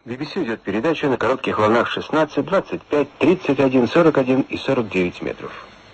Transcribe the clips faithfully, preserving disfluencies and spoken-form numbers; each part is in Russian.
би би си идет передача на коротких волнах шестнадцать, двадцать пять, тридцать один, сорок один и сорок девять метров.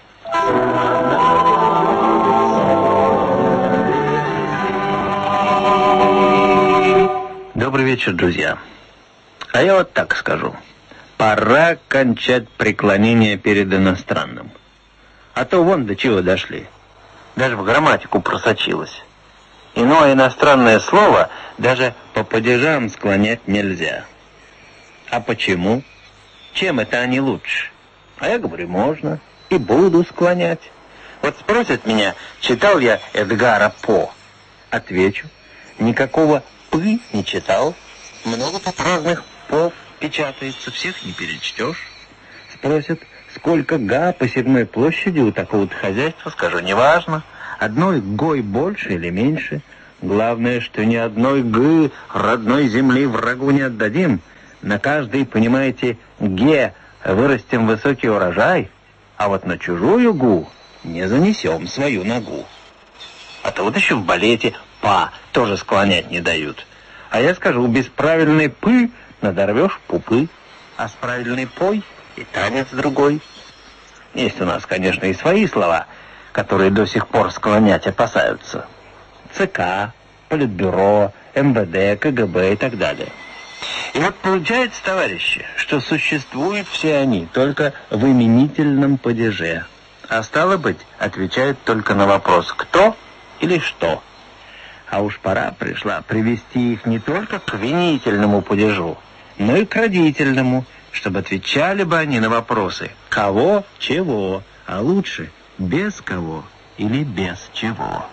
Добрый вечер, друзья. А я вот так скажу. Пора кончать преклонение перед иностранным. А то вон до чего дошли. Даже в грамматику просочилось. Иное иностранное слово даже по падежам склонять нельзя. А почему? Чем это они лучше? А я говорю, можно. И буду склонять. Вот спросят меня, читал я Эдгара По. Отвечу, никакого «пы» не читал. Много тут разных «пов» печатается, всех не перечтешь. Спросят, сколько «га» посевной площади у такого-то хозяйства, скажу, неважно. Одной «гой» больше или меньше. Главное, что ни одной «г» родной земли врагу не отдадим. На каждой, понимаете, «ге» вырастем высокий урожай, а вот на чужую «гу» не занесем свою ногу. А то вот еще в балете «па» тоже склонять не дают. А я скажу, без правильной «пы» надорвешь пупы, а с правильной «пой» и танец другой. Есть у нас, конечно, и свои слова, которые до сих пор склонять опасаются. ЦК, Политбюро, эм вэ дэ, ка гэ бэ и так далее. И вот получается, товарищи, что существуют все они только в именительном падеже. А стало быть, отвечают только на вопрос «кто» или «что». А уж пора пришла привести их не только к винительному падежу, но и к родительному, чтобы отвечали бы они на вопросы «кого», «чего», а лучше «без кого» или «без чего».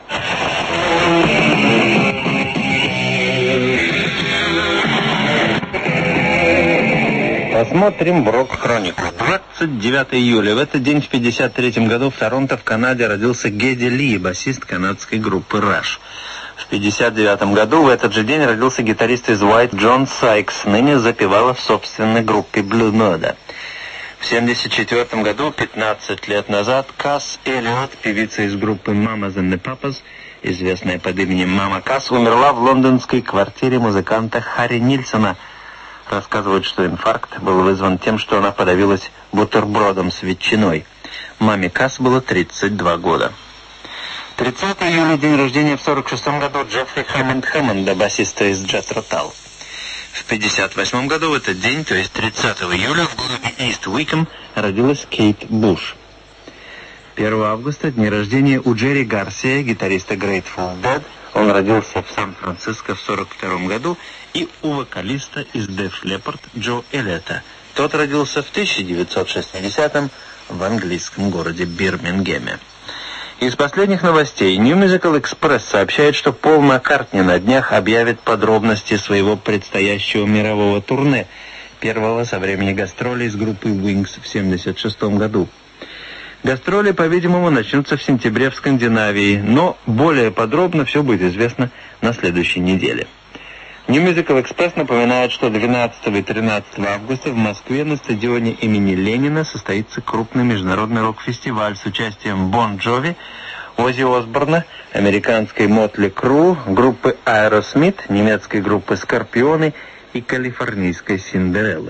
Посмотрим в рок-хронику. двадцать девятого июля. В этот день в пятьдесят третьем году в Торонто, в Канаде, родился Гедди Ли, басист канадской группы Rush. В пятьдесят девятом году в этот же день родился гитарист из White Джон Сайкс, ныне запевала в собственной группе Blue Murder. В семьдесят четвёртом году, пятнадцать лет назад, Касс Эллиот, певица из группы Mamas and the Papas, известная под именем Мама Касс, умерла в лондонской квартире музыканта Харри Нильсона. Рассказывают, что инфаркт был вызван тем, что она подавилась бутербродом с ветчиной. Маме Касс было тридцать два года. тридцатого июля, день рождения в сорок шестом году Джеффри Хэммонд Хэммонда, басиста из Джethro Tull. В пятьдесят восьмом году в этот день, то есть тридцатого июля, в городе Ист Уиком родилась Кейт Буш. первого августа, день рождения у Джерри Гарсия, гитариста Grateful Dead. Он родился в Сан-Франциско в сорок втором году, и у вокалиста из Def Leppard Джо Эллиота. Тот родился в тысяча девятьсот шестидесятом в английском городе Бирмингеме. Из последних новостей New Musical Express сообщает, что Пол Маккартни на днях объявит подробности своего предстоящего мирового турне, первого со времени гастролей с группой Wings в семьдесят шестом году. Гастроли, по-видимому, начнутся в сентябре в Скандинавии, но более подробно все будет известно на следующей неделе. New Musical Express напоминает, что двенадцатого и тринадцатого августа в Москве на стадионе имени Ленина состоится крупный международный рок-фестиваль с участием Бон Джови, Оззи Осборна, американской Мотли Кру, группы Aerosmith, немецкой группы Скорпионы и калифорнийской Синдереллы.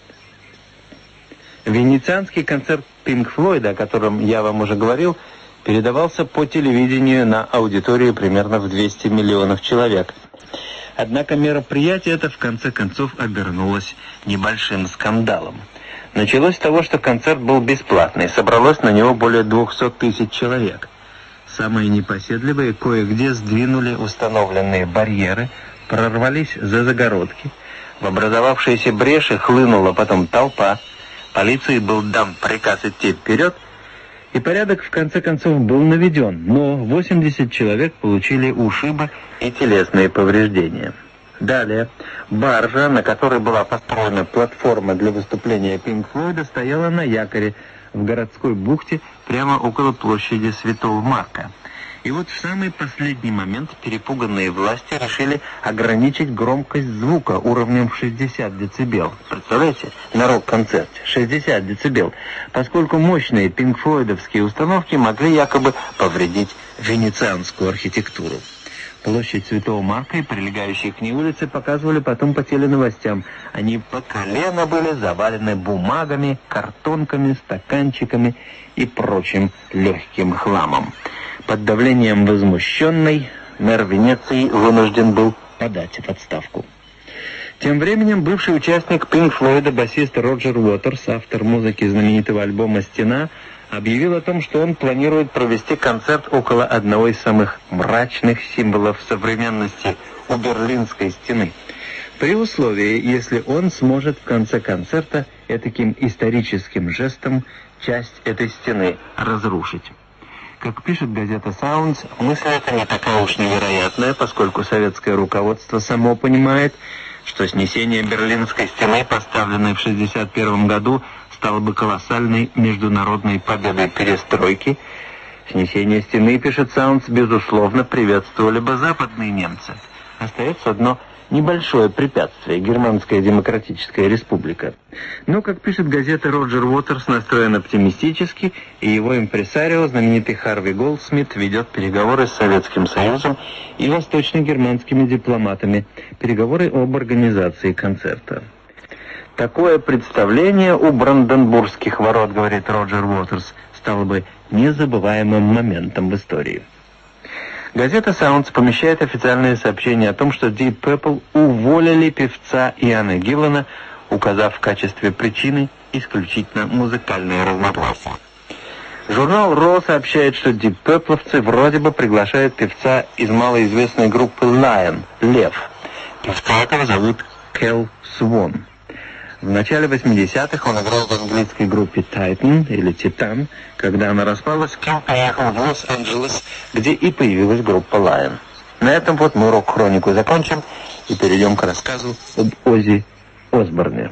Венецианский концерт Пинк Флойда, о котором я вам уже говорил, передавался по телевидению на аудиторию примерно в двести миллионов человек. Однако мероприятие это в конце концов обернулось небольшим скандалом. Началось с того, что концерт был бесплатный, собралось на него более двухсот тысяч человек. Самые непоседливые кое-где сдвинули установленные барьеры, прорвались за загородки. В образовавшиеся бреши хлынула потом толпа. Полиции был дан приказ идти вперед, и порядок в конце концов был наведен, но восемьдесят человек получили ушибы и телесные повреждения. Далее, баржа, на которой была построена платформа для выступления Пинк Флойда, стояла на якоре в городской бухте прямо около площади Святого Марка. И вот в самый последний момент перепуганные власти решили ограничить громкость звука уровнем в шестьдесят децибел. Представляете, на рок-концерте шестьдесят децибел, поскольку мощные пинк-флойдовские установки могли якобы повредить венецианскую архитектуру. Площадь Святого Марка и прилегающие к ней улицы показывали потом по теленовостям. Они по колено были завалены бумагами, картонками, стаканчиками и прочим легким хламом. Под давлением возмущенной мэр Венеции вынужден был подать в отставку. Тем временем бывший участник Пинк Флойда, басист Роджер Уотерс, автор музыки знаменитого альбома «Стена», объявил о том, что он планирует провести концерт около одного из самых мрачных символов современности — у Берлинской стены. При условии, если он сможет в конце концерта этаким историческим жестом часть этой стены разрушить. Как пишет газета «Sounds», мысль эта не такая уж невероятная, поскольку советское руководство само понимает, что снесение Берлинской стены, поставленной в шестьдесят первом году, стало бы колоссальной международной победой перестройки. Снесение стены, пишет «Sounds», безусловно, приветствовали бы западные немцы. Остается одно небольшое препятствие — Германская Демократическая Республика. Но, как пишет газета, Роджер Уотерс настроен оптимистически, и его импресарио, знаменитый Харви Голдсмит, ведет переговоры с Советским Союзом и восточно-германскими дипломатами, переговоры об организации концерта. Такое представление у Бранденбургских ворот, говорит Роджер Уотерс, стало бы незабываемым моментом в истории. Газета «Sounds» помещает официальное сообщение о том, что Deep Purple уволили певца Иана Гиллана, указав в качестве причины исключительно музыкальные разногласия. Журнал «Ро» сообщает, что Deep Purple'овцы вроде бы приглашают певца из малоизвестной группы Lion, Лев. Певца этого зовут Кел Свон. В начале восьмидесятых он играл в английской группе Titan или Титан. Когда она распалась, Кел поехал в Лос-Анджелес, где и появилась группа Lion. На этом вот мы рок-хронику закончим и перейдем к рассказу об Оззи Осборне.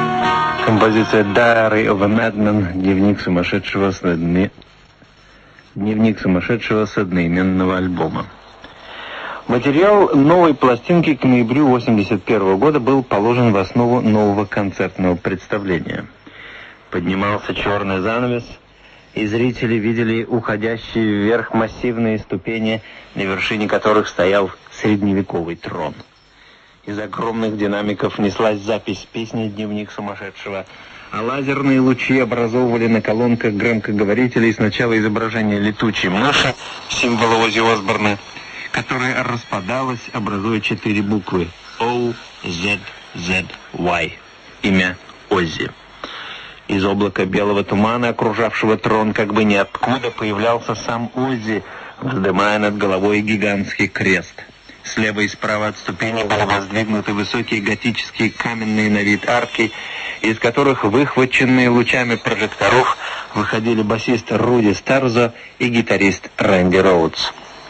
Композиция «Diary of a Madman», дневник сумасшедшего с, надме... Дневник сумасшедшего с одноименного альбома. Материал новой пластинки к ноябрю восемьдесят первого года был положен в основу нового концертного представления. Поднимался черный занавес, и зрители видели уходящие вверх массивные ступени, на вершине которых стоял средневековый трон. Из огромных динамиков неслась запись песни «Дневник сумасшедшего», а лазерные лучи образовывали на колонках громкоговорителей сначала изображение летучей мыши, символа Оззи Осборна, которая распадалась, образуя четыре буквы О Зет Зет Уай, имя Оззи. Из облака белого тумана, окружавшего трон, как бы ниоткуда появлялся сам Оззи, вздымая над головой гигантский крест. Слева и справа от ступени были воздвигнуты высокие готические каменные на вид арки, из которых, выхваченные лучами прожекторов, выходили басист Руди Старзо и гитарист Рэнди Роудс.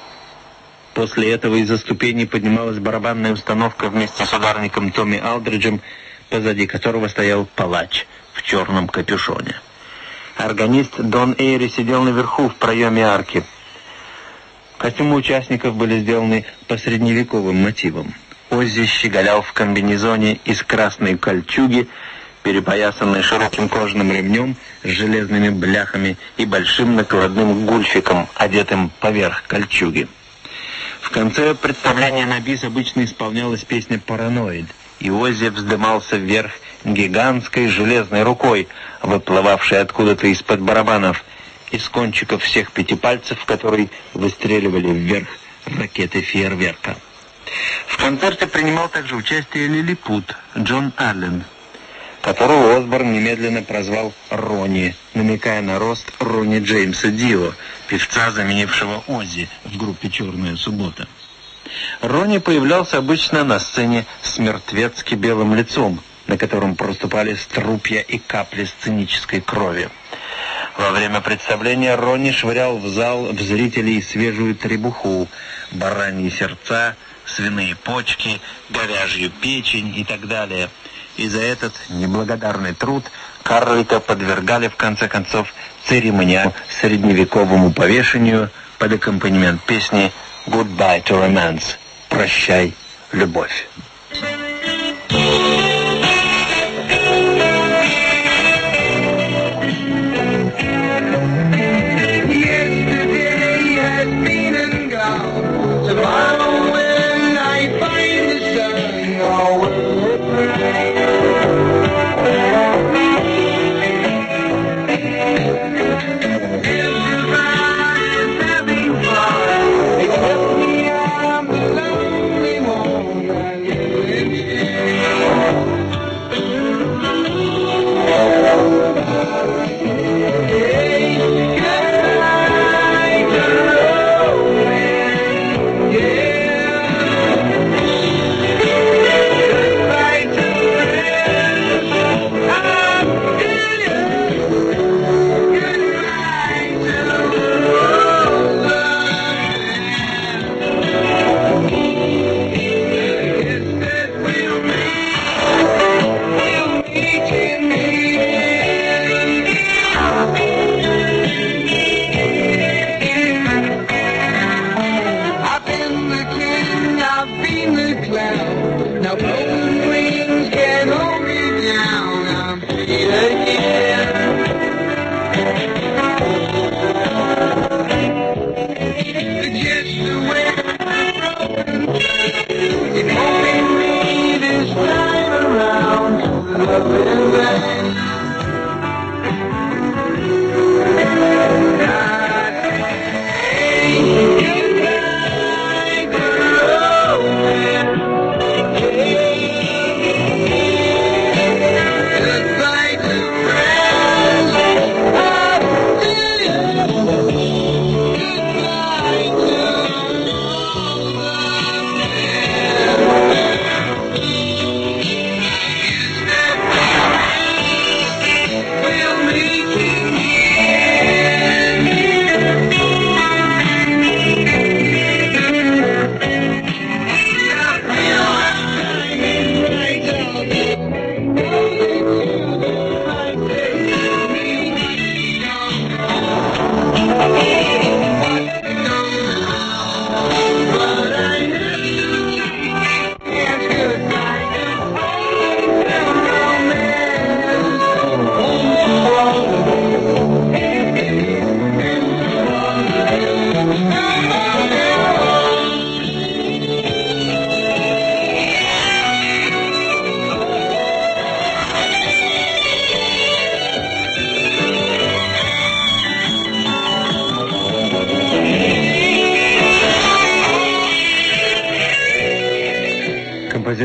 После этого из-за ступеней поднималась барабанная установка вместе с ударником Томми Алдриджем, позади которого стоял палач в черном капюшоне. Органист Дон Эйри сидел наверху в проеме арки. Костюмы участников были сделаны по средневековым мотивам. Оззи щеголял в комбинезоне из красной кольчуги, перепоясанной широким кожаным ремнем с железными бляхами и большим накладным гульфиком, одетым поверх кольчуги. В конце представления на бис обычно исполнялась песня «Параноид», и Оззи вздымался вверх гигантской железной рукой, выплывавшей откуда-то из-под барабанов, из кончиков всех пяти пальцев, в которые выстреливали вверх ракеты фейерверка. В концерте принимал также участие лилипут Джон Аллен, которого Осборн немедленно прозвал Ронни, намекая на рост Ронни Джеймса Дио, певца, заменившего Оззи в группе «Черная суббота». Ронни появлялся обычно на сцене с мертвецки белым лицом, на котором проступали струпья и капли сценической крови. Во время представления Ронни швырял в зал в зрителей свежую требуху, бараньи сердца, свиные почки, говяжью печень и так далее. И за этот неблагодарный труд Карлайта подвергали в конце концов церемониальному средневековому повешению под аккомпанемент песни «Goodbye to Romance» — «Прощай, любовь».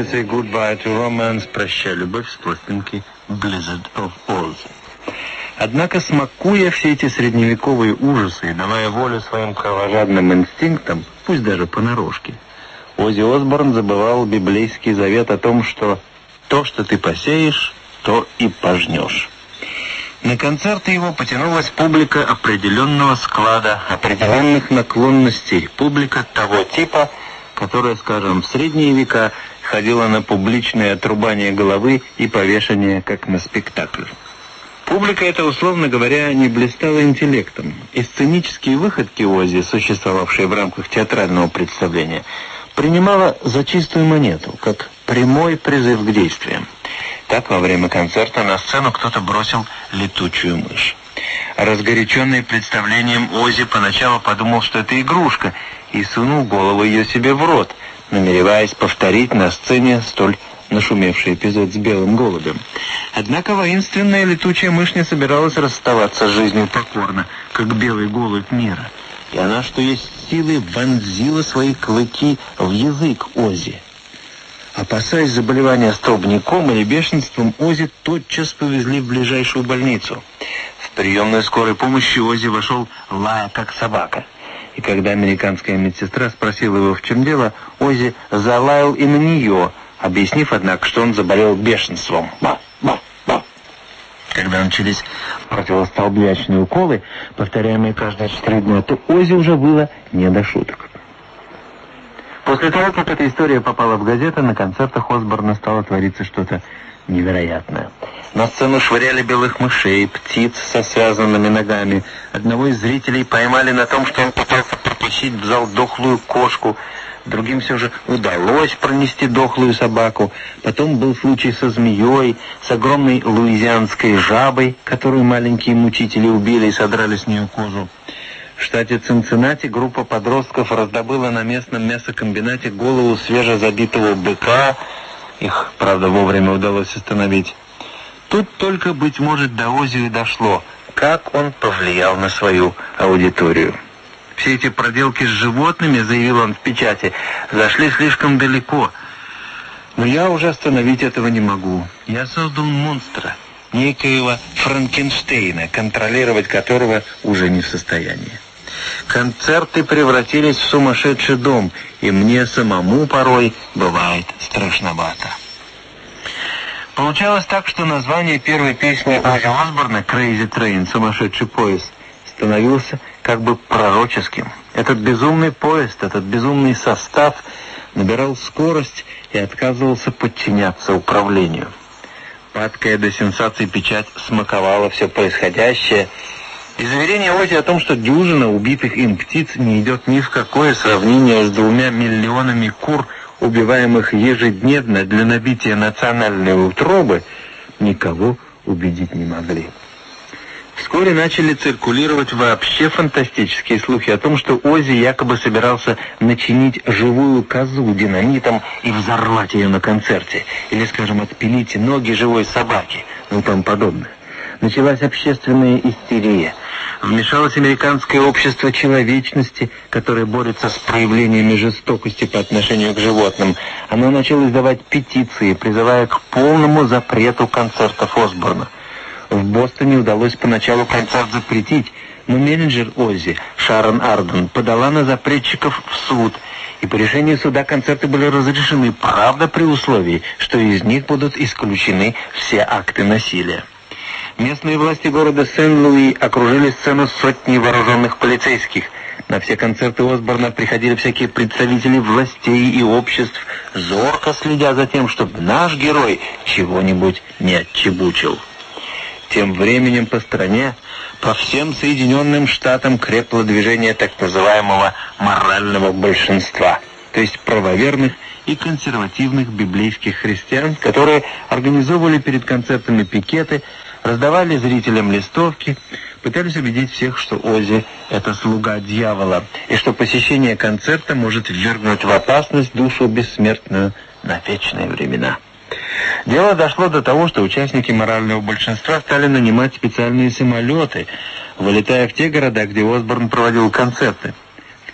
you say goodbye to romance, прощай, любовь с пластинки Blizzard of Oz. Однако, смакуя все эти средневековые ужасы и давая волю своим кровожадным инстинктам, пусть даже понарошке, Оззи Осборн забывал библейский завет о том, что то, что ты посеешь, то и пожнешь. На концерты его потянулась публика определенного склада, определенных наклонностей, публика того типа, которая, скажем, в средние века ходила на публичное отрубание головы и повешение, как на спектакль. Публика эта, условно говоря, не блистала интеллектом, и сценические выходки Оззи, существовавшие в рамках театрального представления, принимала за чистую монету, как прямой призыв к действиям. Так, во время концерта на сцену кто-то бросил летучую мышь. Разгоряченный представлением, Оззи поначалу подумал, что это игрушка, и сунул голову ее себе в рот, намереваясь повторить на сцене столь нашумевший эпизод с белым голубем. Однако воинственная летучая мышь не собиралась расставаться с жизнью покорно, как белый голубь мира. И она, что есть силы, вонзила свои клыки в язык Оззи. Опасаясь заболевания столбняком или бешенством, Оззи тотчас повезли в ближайшую больницу. В приемную скорой помощи Оззи вошел, лая как собака. И когда американская медсестра спросила его, в чем дело, Оззи залаял и на нее, объяснив, однако, что он заболел бешенством. Ба-ба-ба. Когда начались противостолбнячные уколы, повторяемые каждые четыре дня, то Оззи уже было не до шуток. После того, как эта история попала в газеты, на концертах Осборна стало твориться что-то невероятное. На сцену швыряли белых мышей, птиц со связанными ногами. Одного из зрителей поймали на том, что он пытался протащить в зал дохлую кошку. Другим все же удалось пронести дохлую собаку. Потом был случай со змеей, с огромной луизианской жабой, которую маленькие мучители убили и содрали с нее кожу. В штате Цинциннати группа подростков раздобыла на местном мясокомбинате голову свежезабитого быка. Их, правда, вовремя удалось остановить. Тут только, быть может, до Оззи и дошло, как он повлиял на свою аудиторию. Все эти проделки с животными, заявил он в печати, зашли слишком далеко. Но я уже остановить этого не могу. Я создал монстра, некоего Франкенштейна, контролировать которого уже не в состоянии. Концерты превратились в сумасшедший дом, и мне самому порой бывает страшновато. Получалось так, что название первой песни Оззи Осборна «Crazy Train» — «Сумасшедший поезд» становился как бы пророческим. Этот безумный поезд, этот безумный состав набирал скорость и отказывался подчиняться управлению. Падкая до сенсаций печать смаковала все происходящее, и заверение Оззи о том, что дюжина убитых им птиц не идет ни в какое сравнение с двумя миллионами кур, убиваемых ежедневно для набития национальной утробы, никого убедить не могли. Вскоре начали циркулировать вообще фантастические слухи о том, что Оззи якобы собирался начинить живую козу динамитом и взорвать ее на концерте, или, скажем, отпилить ноги живой собаки, ну и тому подобное. Началась общественная истерия. Вмешалось американское общество человечности, которое борется с проявлениями жестокости по отношению к животным. Оно начало издавать петиции, призывая к полному запрету концертов Осборна. В Бостоне удалось поначалу концерт запретить, но менеджер Оззи, Шарон Арден, подала на запретчиков в суд, и по решению суда концерты были разрешены, правда, при условии, что из них будут исключены все акты насилия. Местные власти города Сен-Луи окружили сцену сотни вооруженных полицейских. На все концерты Осборна приходили всякие представители властей и обществ, зорко следя за тем, чтобы наш герой чего-нибудь не отчебучил. Тем временем по стране, по всем Соединенным Штатам крепло движение так называемого морального большинства, то есть правоверных и консервативных библейских христиан, которые организовывали перед концертами пикеты, раздавали зрителям листовки, пытались убедить всех, что Оззи — это слуга дьявола, и что посещение концерта может ввергнуть в опасность душу бессмертную на вечные времена. Дело дошло до того, что участники морального большинства стали нанимать специальные самолеты, вылетая в те города, где Осборн проводил концерты. В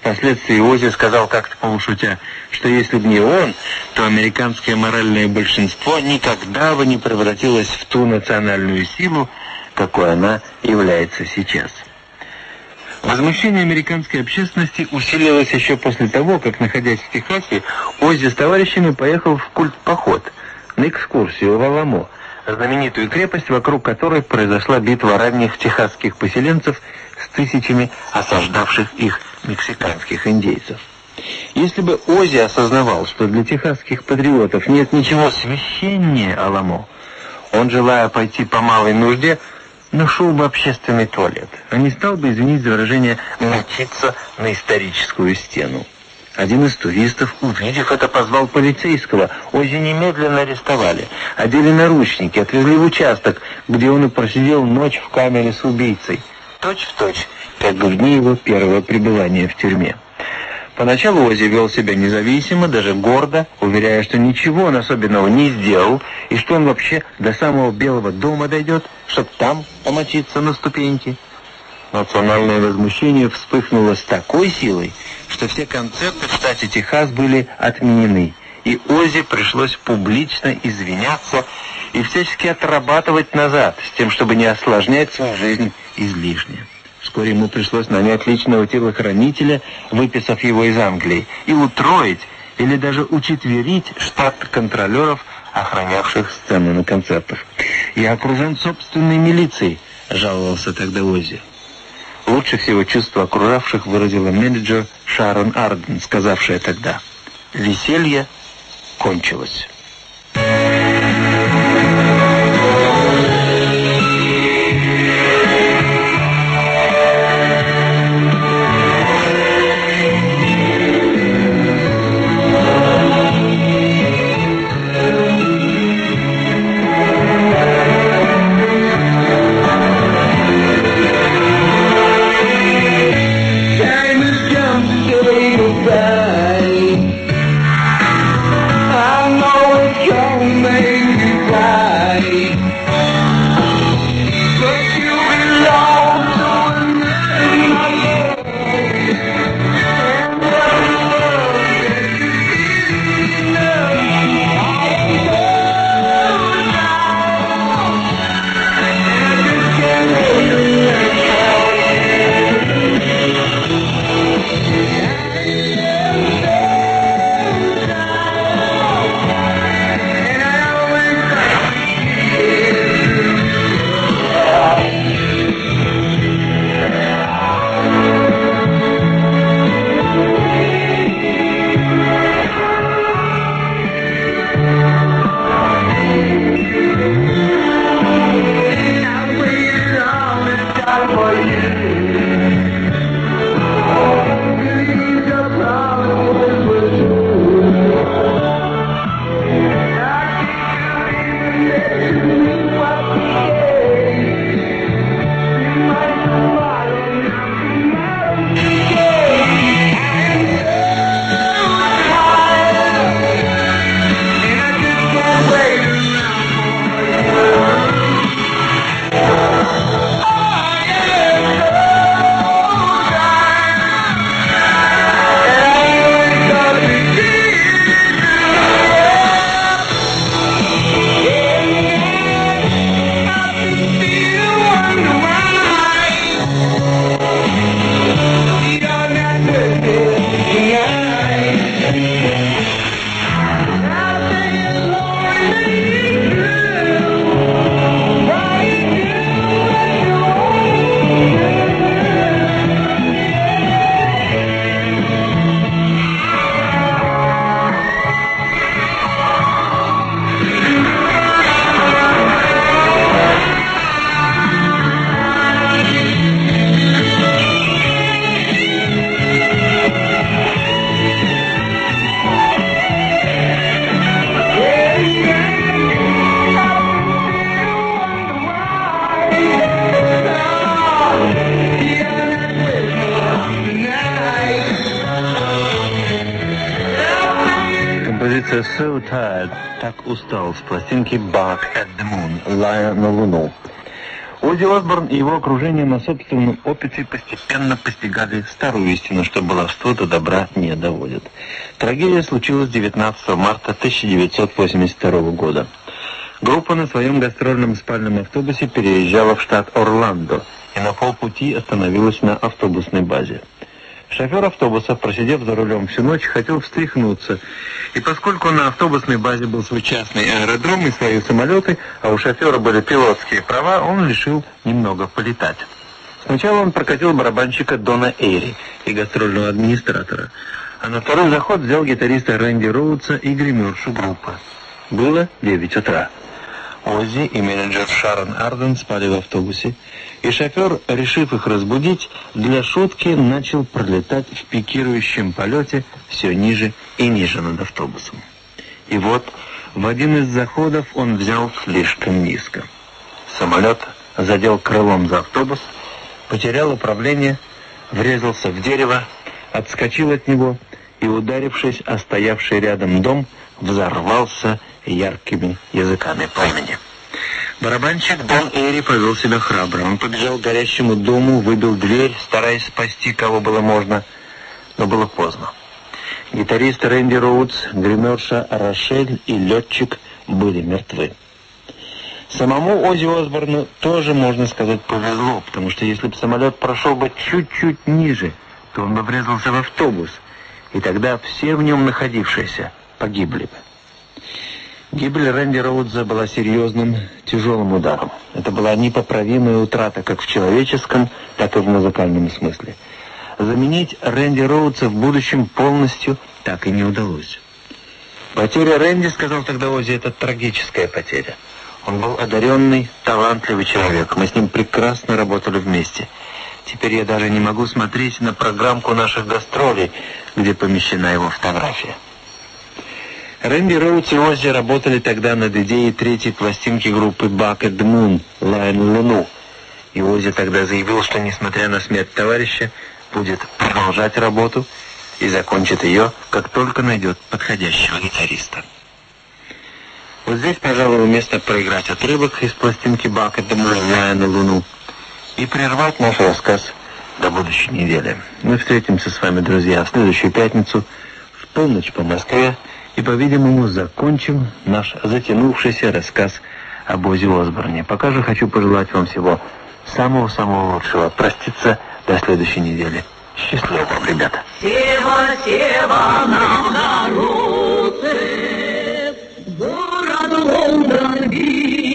Впоследствии Оззи сказал как-то полушутя, что если бы не он, то американское моральное большинство никогда бы не превратилось в ту национальную силу, какой она является сейчас. Возмущение американской общественности усилилось еще после того, как, находясь в Техасе, Оззи с товарищами поехал в культ-поход на экскурсию в Аламо, знаменитую крепость, вокруг которой произошла битва ранних техасских поселенцев с тысячами осаждавших их мексиканских индейцев. Если бы Оззи осознавал, что для техасских патриотов нет ничего священнее Аламо, он, желая пойти по малой нужде, нашел бы общественный туалет, а не стал бы, извинить за выражение, мочиться на историческую стену. Один из туристов, увидев это, позвал полицейского. Оззи немедленно арестовали, одели наручники, отвезли в участок, где он и просидел ночь в камере с убийцей. Точь в точь, как в дни его первого пребывания в тюрьме. Поначалу Оззи вел себя независимо, даже гордо, уверяя, что ничего он особенного не сделал, и что он вообще до самого Белого дома дойдет, чтобы там помочиться на ступеньке. Национальное возмущение вспыхнуло с такой силой, что все концерты в штате Техас были отменены, и Оззи пришлось публично извиняться и всячески отрабатывать назад, с тем, чтобы не осложнять свою жизнь излишне. Вскоре ему пришлось нанять личного телохранителя, выписав его из Англии, и утроить или даже учетверить штат контролеров, охранявших сцены на концертах. «Я окружен собственной милицией», — жаловался тогда Оззи. Лучше всего чувство окружавших выразила менеджер Шарон Арден, сказавшая тогда: «Веселье кончилось». «So Tired», так устал, с пластинки «Bark at the Moon», «Лая на Луну». Оззи Осборн и его окружение на собственном опыте постепенно постигали старую истину, что баловство до добра не доводит. Трагедия случилась девятнадцатого марта тысяча девятьсот восемьдесят второго года. Группа на своем гастрольном спальном автобусе переезжала в штат Орландо и на полпути остановилась на автобусной базе. Шофер автобуса, просидев за рулем всю ночь, хотел встряхнуться, и поскольку на автобусной базе был свой частный аэродром и свои самолеты, а у шофера были пилотские права, он решил немного полетать. Сначала он прокатил барабанщика Дона Эйри и гастрольного администратора, а на второй заход взял гитариста Рэнди Роудса и гримершу группы. Было девять утра. Оззи и менеджер Шарон Арден спали в автобусе, и шофер, решив их разбудить, для шутки начал пролетать в пикирующем полете все ниже и ниже над автобусом. И вот в один из заходов он взял слишком низко. Самолет задел крылом за автобус, потерял управление, врезался в дерево, отскочил от него и, ударившись о стоявший рядом дом, взорвался яркими языками пламени. Барабанщик Дон Эйри повел себя храбро. Он побежал к горящему дому, выбил дверь, стараясь спасти кого было можно, но было поздно. Гитарист Рэнди Роудс, гримерша Рошель и летчик были мертвы. Самому Оззи Осборну тоже, можно сказать, повезло, потому что если бы самолет прошел бы чуть-чуть ниже, то он бы врезался в автобус, и тогда все в нем находившиеся погибли бы. Гибель Рэнди Роудза была серьезным, тяжелым ударом. Это была непоправимая утрата как в человеческом, так и в музыкальном смысле. Заменить Рэнди Роудза в будущем полностью так и не удалось. Потеря Рэнди, сказал тогда Оззи, это трагическая потеря. Он был одаренный, талантливый человек. Мы с ним прекрасно работали вместе. Теперь я даже не могу смотреть на программку наших гастролей, где помещена его фотография. Рэнди Роудс и Оззи работали тогда над идеей третьей пластинки группы Bucket Moon «Лайн Луну». И Оззи тогда заявил, что, несмотря на смерть товарища, будет продолжать работу и закончит ее, как только найдет подходящего гитариста. Вот здесь, пожалуй, уместно проиграть отрывок из пластинки Bucket Moon «Лайн Луну» и прервать наш рассказ до будущей недели. Мы встретимся с вами, друзья, в следующую пятницу в полночь по Москве, и, по-видимому, закончим наш затянувшийся рассказ об Оззи Осборне. Пока же хочу пожелать вам всего самого-самого лучшего. Проститься до следующей недели. Счастливо вам, ребята. Сева, сева на город, город Лондон.